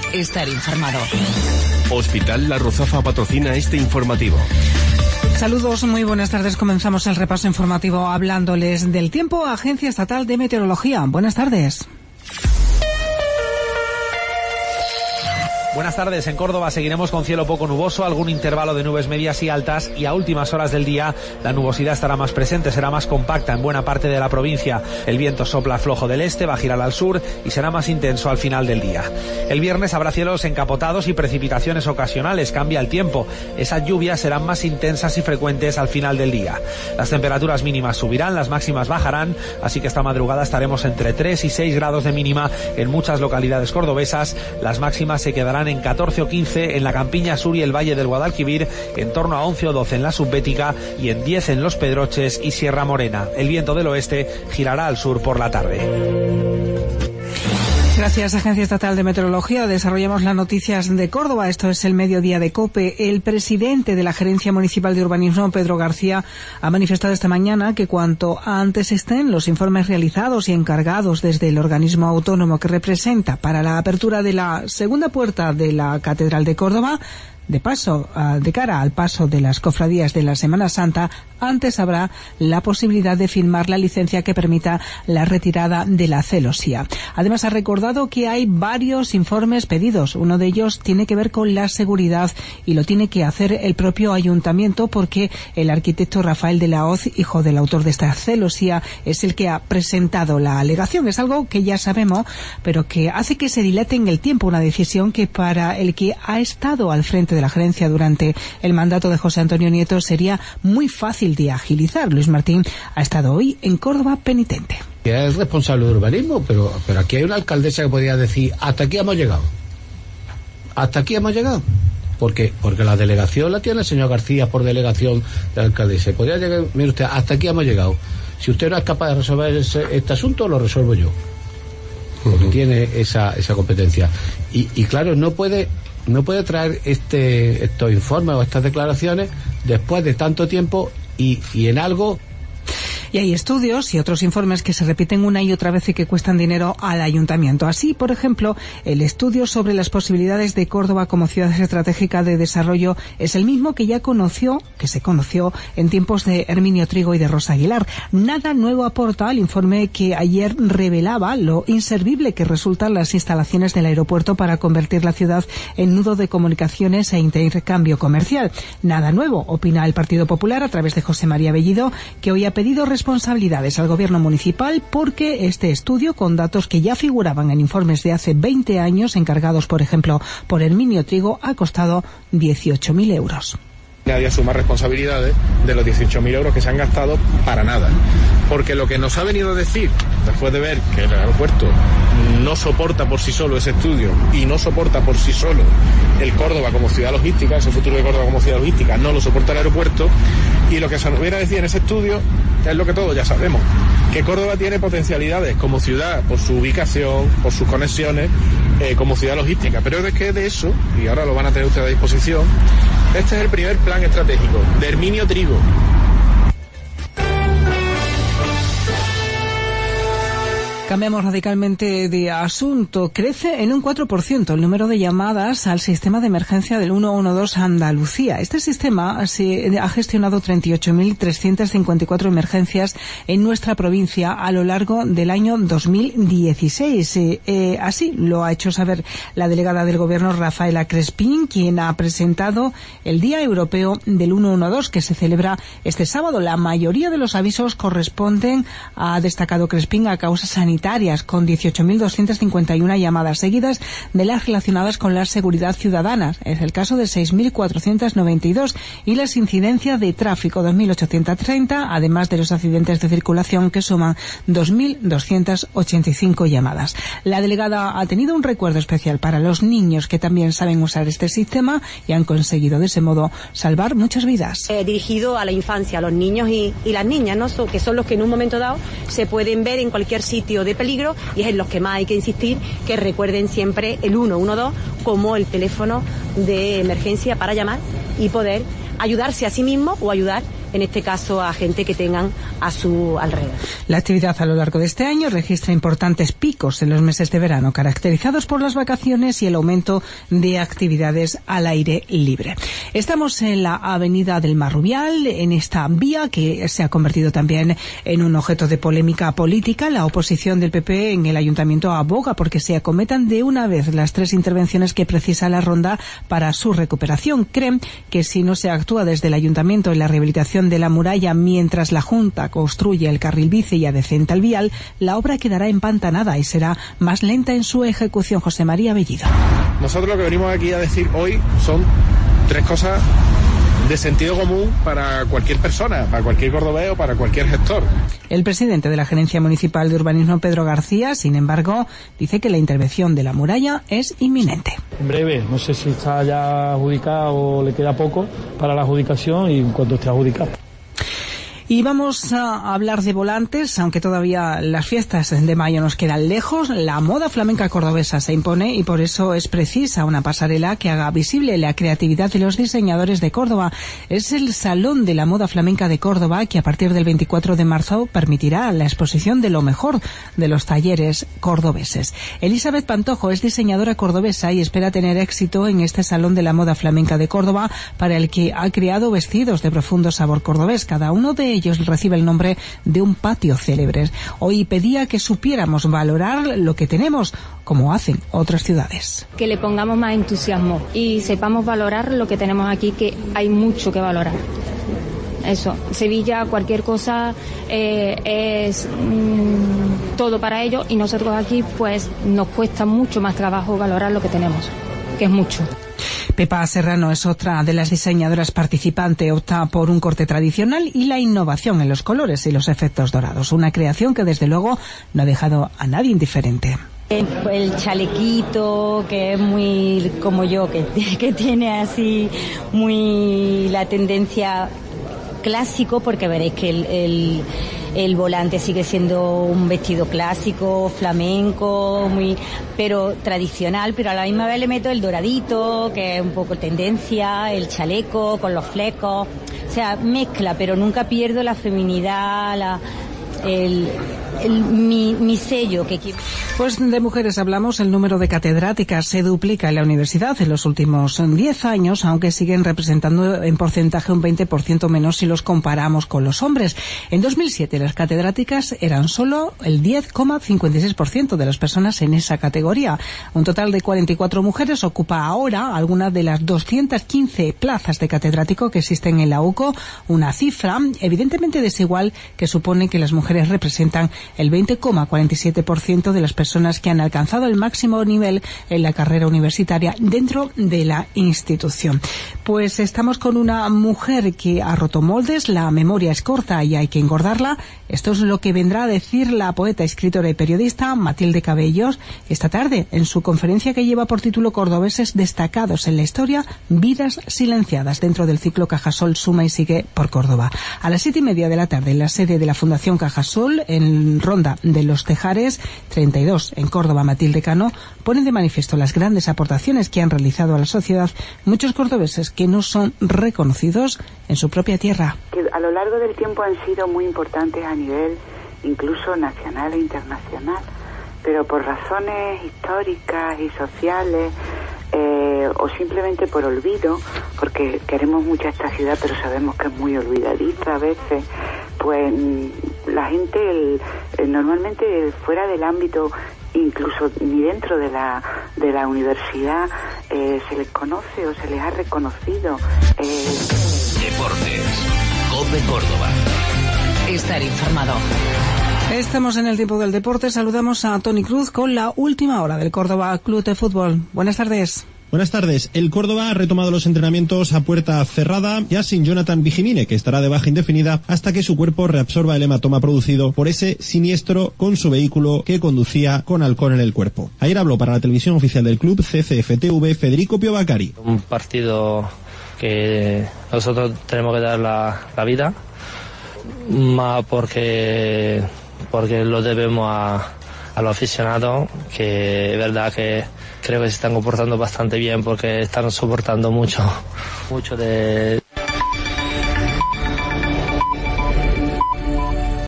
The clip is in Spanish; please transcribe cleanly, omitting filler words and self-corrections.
estar informado. Hospital La Ruzafa patrocina este informativo. Saludos, muy buenas tardes. Comenzamos el repaso informativo hablándoles del tiempo. Agencia Estatal de Meteorología. Buenas tardes. Buenas tardes. En Córdoba seguiremos con cielo poco nuboso, algún intervalo de nubes medias y altas, y a últimas horas del día la nubosidad estará más presente, será más compacta en buena parte de la provincia. El viento sopla flojo del este, va a girar al sur y será más intenso al final del día. El viernes habrá cielos encapotados y precipitaciones ocasionales, cambia el tiempo. Esas lluvias serán más intensas y frecuentes al final del día. Las temperaturas mínimas subirán, las máximas bajarán, así que esta madrugada estaremos entre 3 y 6 grados de mínima en muchas localidades cordobesas. Las máximas se quedarán en 14 o 15 en la Campiña Sur y el Valle del Guadalquivir, en torno a 11 o 12 en la Subbética y en 10 en Los Pedroches y Sierra Morena. El viento del oeste girará al sur por la tarde. Gracias, Agencia Estatal de Meteorología. Desarrollamos las noticias de Córdoba. Esto es el mediodía de COPE. El presidente de la Gerencia Municipal de Urbanismo, Pedro García, ha manifestado esta mañana que cuanto antes estén los informes realizados y encargados desde el organismo autónomo que representa para la apertura de la segunda puerta de la Catedral de Córdoba, de cara al paso de las cofradías de la Semana Santa, antes habrá la posibilidad de firmar la licencia que permita la retirada de la celosía. Además, ha recordado que hay varios informes pedidos. Uno de ellos tiene que ver con la seguridad y lo tiene que hacer el propio ayuntamiento, porque el arquitecto Rafael de la Hoz, hijo del autor de esta celosía, es el que ha presentado la alegación. Es algo que ya sabemos, pero que hace que se dilate en el tiempo, una decisión que para el que ha estado al frente de la gerencia durante el mandato de José Antonio Nieto sería muy fácil de agilizar. Luis Martín ha estado hoy en Córdoba penitente. Es responsable de urbanismo, pero aquí hay una alcaldesa que podría decir: hasta aquí hemos llegado. Hasta aquí hemos llegado. Porque la delegación la tiene el señor García por delegación de la alcaldesa. Podría llegar, mire usted, hasta aquí hemos llegado. Si usted no es capaz de resolver este asunto, lo resuelvo yo. Porque tiene esa competencia. Y claro, no puede traer estos informes o estas declaraciones después de tanto tiempo y en algo. Y hay estudios y otros informes que se repiten una y otra vez y que cuestan dinero al ayuntamiento. Así, por ejemplo, el estudio sobre las posibilidades de Córdoba como ciudad estratégica de desarrollo es el mismo que se conoció en tiempos de Herminio Trigo y de Rosa Aguilar. Nada nuevo aporta al informe que ayer revelaba lo inservible que resultan las instalaciones del aeropuerto para convertir la ciudad en nudo de comunicaciones e intercambio comercial. Nada nuevo, opina el Partido Popular a través de José María Bellido, que hoy ha pedido responsabilidades al gobierno municipal porque este estudio, con datos que ya figuraban en informes de hace 20 años encargados, por ejemplo, por Herminio Trigo, ha costado 18.000 euros. Nadie asuma responsabilidades de los 18.000 euros que se han gastado para nada. Porque lo que nos ha venido a decir, después de ver que el aeropuerto no soporta por sí solo ese estudio y no soporta por sí solo el Córdoba como ciudad logística, ese futuro de Córdoba como ciudad logística, no lo soporta el aeropuerto, y lo que se nos viene a decir en ese estudio es lo que todos ya sabemos, que Córdoba tiene potencialidades como ciudad por su ubicación, por sus conexiones, como ciudad logística. Pero es que de eso, y ahora lo van a tener ustedes a disposición, este es el primer plan estratégico de Herminio Trigo. Cambiamos radicalmente de asunto. Crece en un 4% el número de llamadas al sistema de emergencia del 112 Andalucía. Este sistema ha gestionado 38.354 emergencias en nuestra provincia a lo largo del año 2016. Así lo ha hecho saber la delegada del Gobierno, Rafaela Crespín, quien ha presentado el Día Europeo del 112, que se celebra este sábado. La mayoría de los avisos corresponden, ha destacado Crespín, a causas sanitarias, con 18.251 llamadas seguidas de las relacionadas con la seguridad ciudadana. Es el caso de 6.492, y las incidencias de tráfico 2.830, además de los accidentes de circulación, que suman 2.285 llamadas. La delegada ha tenido un recuerdo especial para los niños, que también saben usar este sistema y han conseguido de ese modo salvar muchas vidas. Dirigido a la infancia, a los niños y las niñas, ¿no? Que son los que en un momento dado se pueden ver en cualquier sitio de peligro, y es en los que más hay que insistir, que recuerden siempre el 112 como el teléfono de emergencia para llamar y poder ayudarse a sí mismo o ayudar en este caso a gente que tengan a su alrededor. La actividad a lo largo de este año registra importantes picos en los meses de verano, caracterizados por las vacaciones y el aumento de actividades al aire libre. Estamos en la avenida del Marrubial, en esta vía que se ha convertido también en un objeto de polémica política. La oposición del PP en el ayuntamiento aboga porque se acometan de una vez las 3 intervenciones que precisa la ronda para su recuperación. Creen que si no se actúa desde el ayuntamiento en la rehabilitación de la muralla mientras la Junta construye el carril bici y adecenta el vial, la obra quedará empantanada y será más lenta en su ejecución. José María Bellido. Nosotros lo que venimos aquí a decir hoy son 3 cosas de sentido común para cualquier persona, para cualquier cordobés o para cualquier gestor. El presidente de la Gerencia Municipal de Urbanismo, Pedro García, sin embargo, dice que la intervención de la muralla es inminente. En breve, no sé si está ya adjudicada o le queda poco para la adjudicación, y en cuanto esté adjudicada. Y vamos a hablar de volantes, aunque todavía las fiestas de mayo nos quedan lejos. La moda flamenca cordobesa se impone y por eso es precisa una pasarela que haga visible la creatividad de los diseñadores de Córdoba. Es el Salón de la Moda Flamenca de Córdoba que a partir del 24 de marzo permitirá la exposición de lo mejor de los talleres cordobeses. Elizabeth Pantojo es diseñadora cordobesa y espera tener éxito en este Salón de la Moda Flamenca de Córdoba, para el que ha creado vestidos de profundo sabor cordobés. Cada uno de ellos recibe el nombre de un patio célebre. Hoy pedía que supiéramos valorar lo que tenemos, como hacen otras ciudades. Que le pongamos más entusiasmo y sepamos valorar lo que tenemos aquí, que hay mucho que valorar. Eso, Sevilla, cualquier cosa es todo para ellos, y nosotros aquí pues nos cuesta mucho más trabajo valorar lo que tenemos, que es mucho. Pepa Serrano es otra de las diseñadoras participantes. Opta por un corte tradicional y la innovación en los colores y los efectos dorados. Una creación que desde luego no ha dejado a nadie indiferente. El chalequito, que es muy como yo, que tiene así muy la tendencia clásico, porque veréis que el volante sigue siendo un vestido clásico, flamenco, pero tradicional, pero a la misma vez le meto el doradito, que es un poco tendencia, el chaleco con los flecos, o sea, mezcla, pero nunca pierdo la feminidad, mi sello que quiero. Pues de mujeres hablamos. El número de catedráticas se duplica en la universidad en los últimos 10 años, aunque siguen representando en porcentaje un 20% menos si los comparamos con los hombres. En 2007 las catedráticas eran solo el 10,56% de las personas en esa categoría. Un total de 44 mujeres ocupa ahora alguna de las 215 plazas de catedrático que existen en la UCO, una cifra evidentemente desigual que supone que las mujeres representan el 20,47% de las personas que han alcanzado el máximo nivel en la carrera universitaria dentro de la institución. Pues estamos con una mujer que ha roto moldes, la memoria es corta y hay que engordarla. Esto es lo que vendrá a decir la poeta, escritora y periodista Matilde Cabellos esta tarde en su conferencia que lleva por título Cordobeses destacados en la historia, vidas silenciadas, dentro del ciclo Cajasol Suma y Sigue por Córdoba. A las 7:30 de la tarde en la sede de la Fundación Cajasol, en Ronda de los Tejares 32 en Córdoba, Matilde Cano pone de manifiesto las grandes aportaciones que han realizado a la sociedad muchos cordobeses que no son reconocidos en su propia tierra. Que a lo largo del tiempo han sido muy importantes a nivel incluso nacional e internacional, pero por razones históricas y sociales o simplemente por olvido, porque queremos mucho a esta ciudad pero sabemos que es muy olvidadiza a veces, pues la gente normalmente fuera del ámbito, incluso ni dentro de la universidad se les conoce o se les ha reconocido. Deportes, COPE Córdoba. Estar informado. Estamos en el tiempo del deporte. Saludamos a Toni Cruz con la última hora del Córdoba Club de Fútbol. Buenas tardes. Buenas tardes. El Córdoba ha retomado los entrenamientos a puerta cerrada, ya sin Jonathan Vigimine, que estará de baja indefinida hasta que su cuerpo reabsorba el hematoma producido por ese siniestro con su vehículo que conducía con alcohol en el cuerpo. Ayer habló para la televisión oficial del club, CCF-TV, Federico Piovacari. Un partido que nosotros tenemos que dar la vida, más porque lo debemos a los aficionados, que es verdad que creo que se están comportando bastante bien porque están soportando mucho de